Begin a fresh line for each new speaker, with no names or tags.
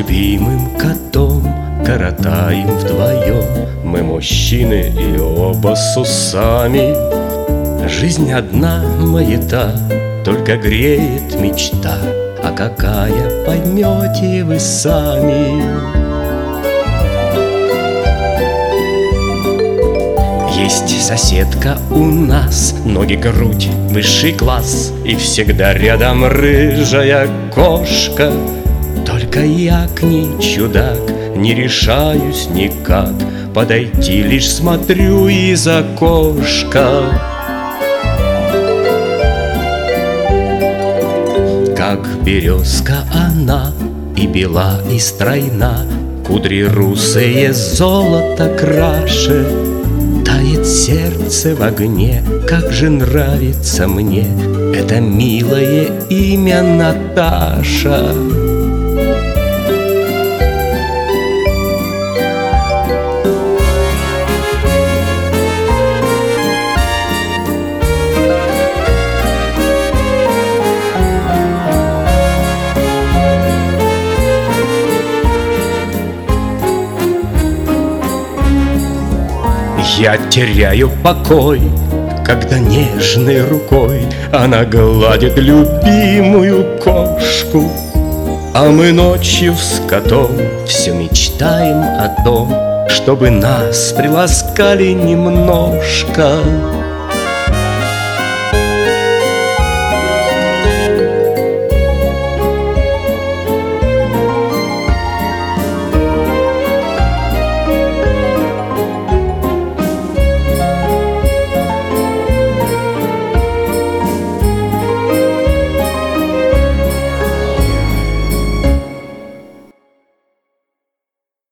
любимым котом коротаем вдвоем. Мы мужчины и оба с усами. Жизнь одна маята, только греет мечта. А какая, поймете вы сами. Есть соседка у нас, ноги, грудь, высший класс, и всегда рядом рыжая кошка. Только я к ней, чудак, не решаюсь никак подойти, лишь смотрю из окошка. Как березка она, и бела, и стройна, кудри русые золото краше. Тает сердце в огне, как же нравится мне это милое имя Наташа. Я теряю покой, когда нежной рукой она гладит любимую кошку. А мы ночью с котом все мечтаем о том, чтобы нас приласкали немножко.